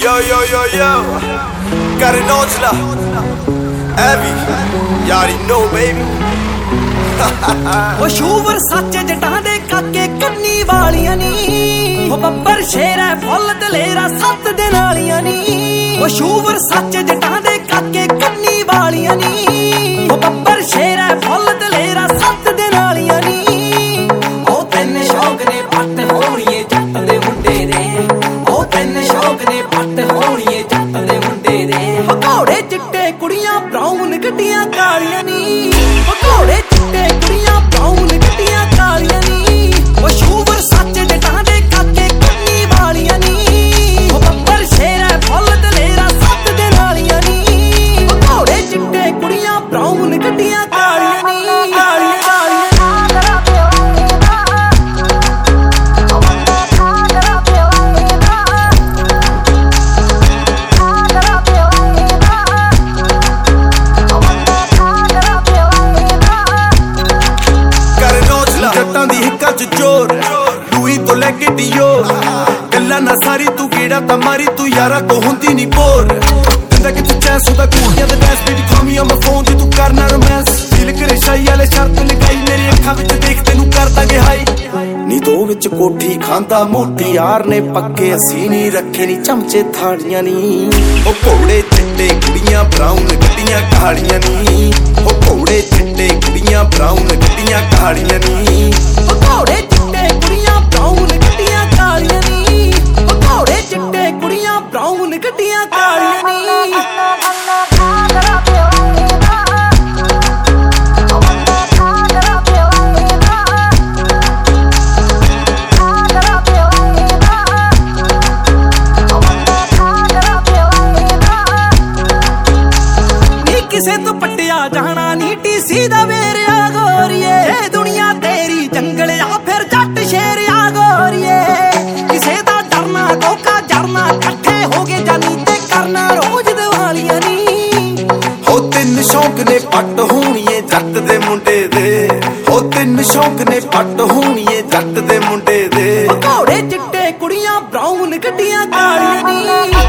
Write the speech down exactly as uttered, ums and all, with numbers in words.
Yo, yo, yo, yo. Got an Angela. Abby. You already know, baby. ਉਹ sure ਸੱਚ ਜਟਾਂ ਦੇ ਕਾਕੇ ਕੰਨੀ ਵਾਲੀਆਂ ਨੀ ਉਹ ਬੱਬਰ ਸ਼ੇਰ ਹੈ ਫੁੱਲ ਦਲੇਰਾ ਸੱਤ ਦੇ ਨਾਲੀਆਂ ਨੀ ਉਹ ਸ਼ੂਵਰ ਸੱਚ ਜਟਾਂ ਦੇ ਕਾਕੇ ਕੰਨੀ ਵਾਲੀਆਂ ਨੀ ਉਹ ਬੱਬਰ ਸ਼ੇਰ ਹੈ ਫੁੱਲ ਦਲੇਰਾ ਸੱਤ ਦੇ ਨਾਲੀਆਂ ਨੀ ਉਹ ਤਿੰਨ ਸ਼ੌਕ ਨੇ ਪੱਟ ਹੋਣੀਏ ਜੱਟ ਦੇ ਮੁੰਡੇ ਦੇ ਉਹ ਤਿੰਨ ਸ਼ੌਕ ਨੇ ਪੱਟ ਹੋਣੀਏ ਜੱਟ ਦੇ ਮੁੰਡੇ ਦੇ ਪਕੌੜੇ ਚਿੱਟੇ ਕੁੜੀਆਂ ਬਰਾਊਨ ਗੱਡੀਆਂ ਕਾਲੀਆਂ ਨੀ ਪਕੌੜੇ ਚਿੱਟੇ ਕੁੜੀਆਂ ਬਰਾਊਨ ਗੱਡੀਆਂ ਕਾਲੀਆਂ ਨੀ ਉਹ ਸ਼ੂਵਰ ਸੱਚ ਜਟਾਂ ਦੇ ਕਾਕੇ ਕੰਨੀ ਵਾਲੀਆਂ ਨੀ ਉਹ ਬੱਬਰ ਸ਼ੇਰ ਹੈ ਫੁੱਲ ਦਲੇਰਾ ਸੱਤ ਦੇ ਨਾਲੀਆਂ ਨੀ ਪਕੌੜੇ ਚਿੱਟੇ ਕੁੜੀਆਂ ਬਰਾਊਨ ਗੱਡੀਆਂ ਕਾਲੀਆਂ ਨੀ ਕਾਲੀਆਂ जोर लुई तो लेके डियो गल्ला ना सारी तू गेड़ा तमारी तू यारा को हुंदी नी बोर दिंदा किथे चैस उदा कुड़ियां दे डैस baby call me on my phone जे तू करना रोमांस दिल करे शाई वाले शर्त लगाई मेरी अखां विच देख तैनू कर दांगे हाई नी दो विच कोठी खांदा मोटी यार ने पक्के असी नी रखे नी चमचे थाड़ियां नी ओ घोड़े चिट्टे कुड़ियां ब्राउन गड्डियां कालियां नी ओ घोड़े चिट्टे कुड़ियां ब्राउन गड्डियां कालियां नी ਪਕੌੜੇ ਚਿੱਟੇ ਕੁੜੀਆਂ ਬਰਾਊਨ ਗੱਡੀਆਂ ਕਾਲੀਆਂ ਨੀ ਪਕੌੜੇ ਚਿੱਟੇ ਕੁੜੀਆਂ ਬਰਾਊਨ ਗੱਡੀਆਂ ਕਾਲੀਆਂ ਨੀ ਕਿਸੇ ਤੋਂ ਪੱਟਿਆ ਜਾਣਾ ਨੀ ਟੀਸੀ ਦਾ ਵੇਰਿਆ ਗੋਰੀਏ ਦੁਨੀਆ ਤੇਰੀ ਜੰਗਲ ਆ ਫਿਰ ਜੱਟ ਸ਼ੇਰ ਆ ਗੋਰੀਏ ਕਿਸੇ ਦਾ ਡਰਨਾ ਧੋਖਾ ਜਰਨਾ ਇਕੱਠੇ ਹੋ ਗਏ ਜਾਨੀ ਤੇ ਕਰਨਾ ਰੋਜ਼ ਦਿਵਾਲੀਆਂ ਨੀ ਹੋ ਤਿੰਨ ਸ਼ੌਕ ਨੇ ਪੱਟ ਹੋਣੀਏ ਜੱਟ ਦੇ ਮੁੰਡੇ ਦੇ ਹੋ ਤਿੰਨ ਸ਼ੌਕ ਨੇ ਪੱਟ ਹੋਣੀਏ ਜੱਟ ਦੇ ਮੁੰਡੇ ਦੇ ਪਕੌੜੇ ਚਿੱਟੇ ਕੁੜੀਆਂ ਬਰਾਊਨ ਗੱਡੀਆਂ ਕਾਲੀਆਂ ਨੀ